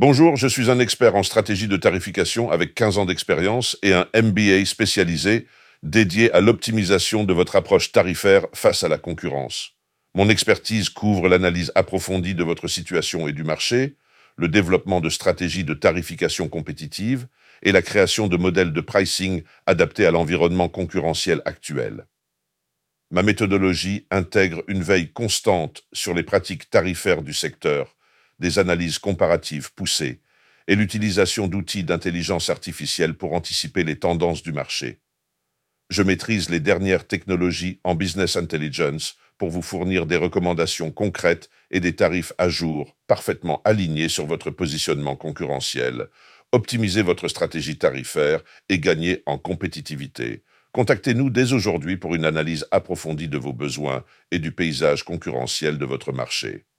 Bonjour, je suis un expert en stratégie de tarification avec 15 ans d'expérience et un MBA spécialisé dédié à l'optimisation de votre approche tarifaire face à la concurrence. Mon expertise couvre l'analyse approfondie de votre situation et du marché, le développement de stratégies de tarification compétitive et la création de modèles de pricing adaptés à l'environnement concurrentiel actuel. Ma méthodologie intègre une veille constante sur les pratiques tarifaires du secteur, des analyses comparatives poussées et l'utilisation d'outils d'intelligence artificielle pour anticiper les tendances du marché. Je maîtrise les dernières technologies en business intelligence pour vous fournir des recommandations concrètes et des tarifs à jour, parfaitement alignés sur votre positionnement concurrentiel. Optimisez votre stratégie tarifaire et gagnez en compétitivité. Contactez-nous dès aujourd'hui pour une analyse approfondie de vos besoins et du paysage concurrentiel de votre marché.